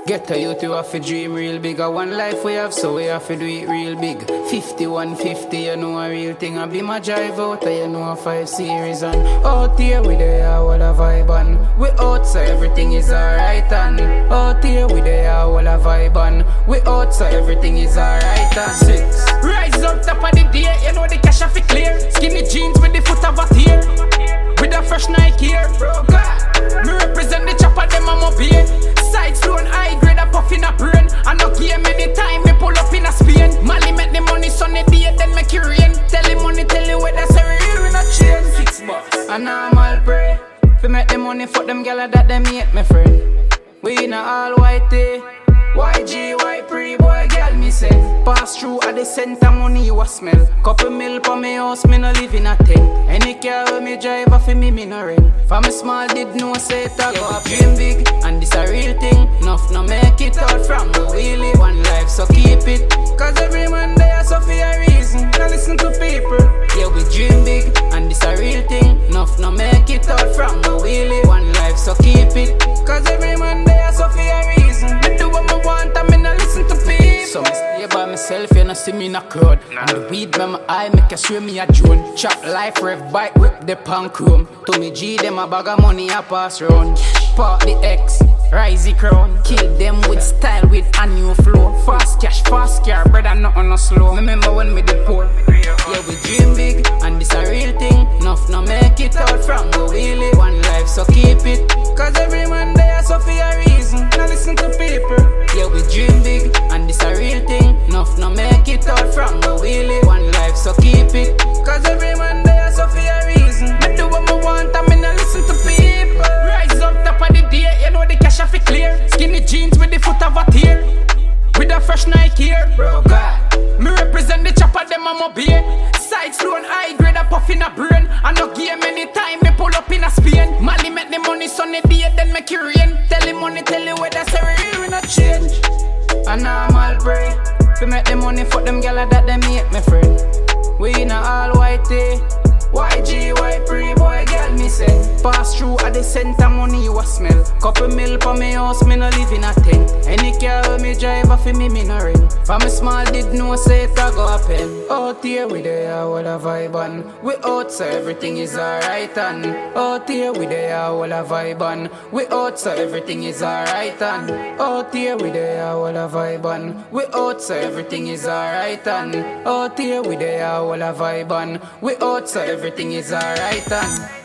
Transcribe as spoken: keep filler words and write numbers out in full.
Get a youth, you have to dream real big. A one life we have, so we have to do it real big. fifty-one fifty, you know a real thing. I be my drive out, you know a five series. And out here we there, what a vibe on. We outside, everything is alright. And out here we there, what a vibe on. We outside, everything is alright. And six. Rise up top of the day, you know the cash off it clear. Skinny jeans with the foot of a tear. With a fresh Nike here. Bro, God, me represent the chopper, them I'm up here. Side slow high grade a puff in a brain. I no game anytime me pull up in a Spain. Mali make the money sunny day then make it rain. Tell him money, tell him where that's a real we not change. Six bucks. And I'm all pray fi make the money for them gyal that them hate me friend. We in a all white day. Y G, Y pre boy girl me say. Pass through at the center money you a smell. Couple mil for me house me no live in a tent. Any car with me drive off me me no rent. From a small did know say it a go up dream big. And this a real thing. Enough no make it out from where we live. One life so keep it. Cause every man there so for a reason. Now listen to people. Yeah we dream big. And this a real thing. Enough no make it out from where we live. One life so keep it. Cause every man there so for a reason. Me do what me want and me no listen to people. So me stay by myself, you no see me in a crowd. And the weed by my eye make a show me a drone. Chop life, rev bike, whip the punk room. To me G, them a bag of money I pass round. Park the X, rise the crown. Kill them with style, with a new flow. Fast cash, fast car, brother nothing no slow. Remember when me did poor. Yeah we dream big, and this a real thing. Enough no make it out from where we live. One life so keep it. Cause every man there so for a reason. Now listen to people. Yeah we dream big, and this a real thing. Enough no make it out from where we live. One life so keep it. Cause every man there so for a reason. Me do what me want and me no listen to people. Rise up top of the day, you know the cash off it clear. Skinny jeans with the foot of a tear. With a fresh Nike here. Bro God, me represent the chopper, them I'm up here. Side slow and high grade a puff in a brain. I no game anytime me pull up in a Spain. Mali make the money sunny day then make it rain. Tell him money, tell him where that's a real we not change. And I'm all pray fi make the money for them gyal that them hate me friend. We in a all white day. Y G, Y pre boy girl me say. Pass through at the center money you a smell. Couple mil for me house me no live in a tent. Any car with me drive off me me no rent. From a small did know say it a go happen. Out here we there what a vibe on. We outside everything is alright and out here we there what a vibe on. We outside everything is alright and out here we there what a vibe on. We outside everything is alright and out here we there what a vibe on. We outside everything is alright and